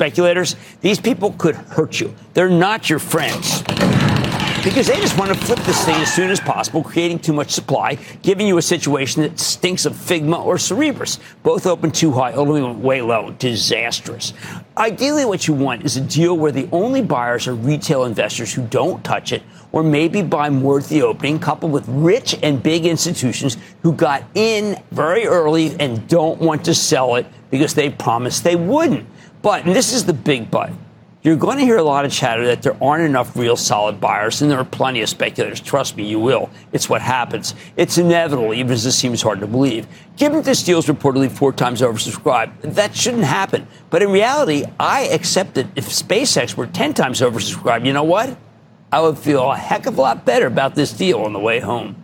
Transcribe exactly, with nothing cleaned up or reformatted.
speculators, these people could hurt you. They're not your friends. Because they just want to flip this thing as soon as possible, creating too much supply, giving you a situation that stinks of Figma or Cerebras. Both open too high, opening way low. Disastrous. Ideally, what you want is a deal where the only buyers are retail investors who don't touch it, or maybe buy more at the opening, coupled with rich and big institutions who got in very early and don't want to sell it because they promised they wouldn't. But, and this is the big but, you're going to hear a lot of chatter that there aren't enough real solid buyers, and there are plenty of speculators. Trust me, you will. It's what happens. It's inevitable, even as this seems hard to believe. Given that this deal is reportedly four times oversubscribed, that shouldn't happen. But in reality, I accept that if SpaceX were ten times oversubscribed, you know what? I would feel a heck of a lot better about this deal on the way home.